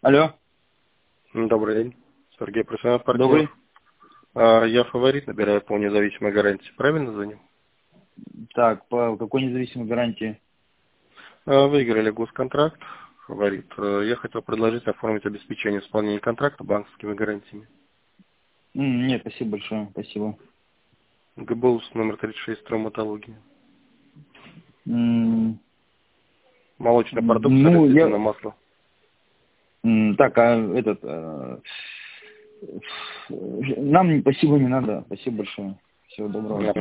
Алло. Добрый день. Сергей, профессиональный Добрый. партнер. Я фаворит, набираю по независимой гарантии. Правильно звоню? Так, по какой независимой гарантии? Выиграли госконтракт. Фаворит. Я хотел предложить оформить обеспечение исполнения контракта банковскими гарантиями. Нет, спасибо большое. Спасибо. ГБУС номер 36, травматология. М, Молочная продукция, Ну, растительное масло. Так, нам спасибо не надо. Спасибо большое. Всего доброго.